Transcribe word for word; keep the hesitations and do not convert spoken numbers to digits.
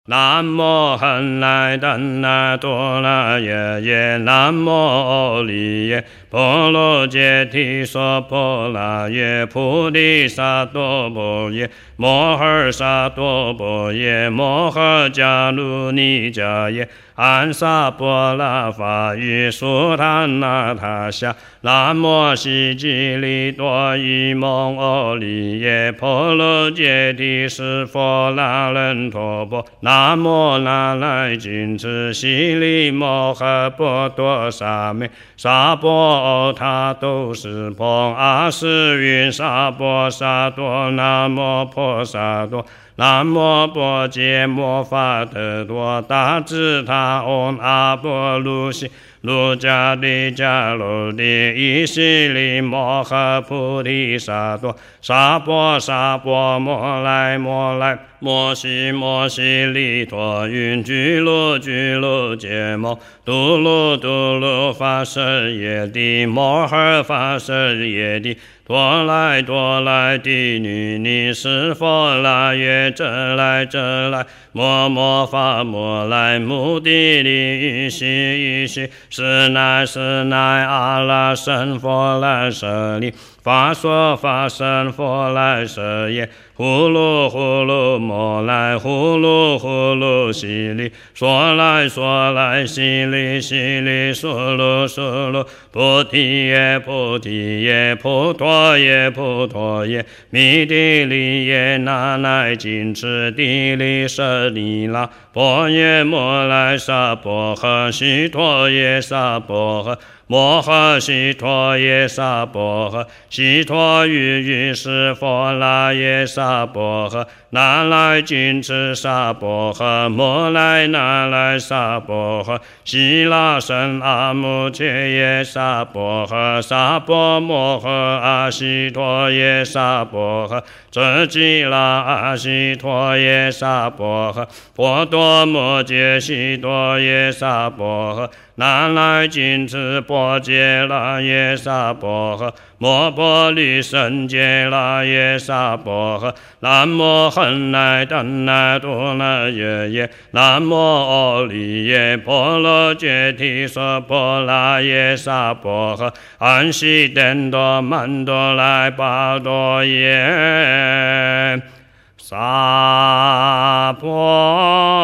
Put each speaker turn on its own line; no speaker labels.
南无本来等来多那耶耶，南无阿利耶波罗揭谛娑婆那耶，菩提萨埵婆耶，摩诃萨埵婆耶，摩诃迦卢尼迦耶，安萨婆拉法语苏檀那他夏，南无悉吉利多伊蒙阿利耶波罗揭谛释佛那人陀婆，南无那来金智悉利摩诃波多萨美萨婆他都是婆阿是云萨婆萨多，南无婆萨多，南无波揭摩法特多，大智他唵阿波卢悉卢迦利迦卢利伊悉利摩诃菩提萨埵，萨婆萨婆摩来摩来摩悉摩悉利陀云居卢居卢揭摩嘟噜嘟噜发舍耶帝摩诃发舍耶帝多来多来帝女尼是佛那耶遮来遮来摩摩发摩来目的利悉依悉是乃是乃阿拉僧佛来舍利法说法身佛来舍耶呼噜呼噜摩来呼噜呼噜悉利说来说来悉利悉利苏噜苏噜菩提耶菩提耶菩陀耶菩陀耶弥帝利耶那来金持地利舍利那波耶摩来萨婆诃悉陀耶萨婆诃摩诃悉陀耶萨婆诃悉陀喻喻是佛那耶萨婆诃那来金持萨婆诃摩来那来萨婆诃悉那僧阿穆切耶萨婆诃萨婆摩诃阿悉陀耶萨婆诃遮吉那阿悉陀耶萨婆诃波多摩揭悉陀耶萨婆诃那来金持波揭那耶萨婆诃摩波利胜揭那耶萨婆诃南无本来等来多那耶耶南无阿利耶波罗揭谛娑婆那耶萨婆诃安悉颠多曼多来巴多耶萨婆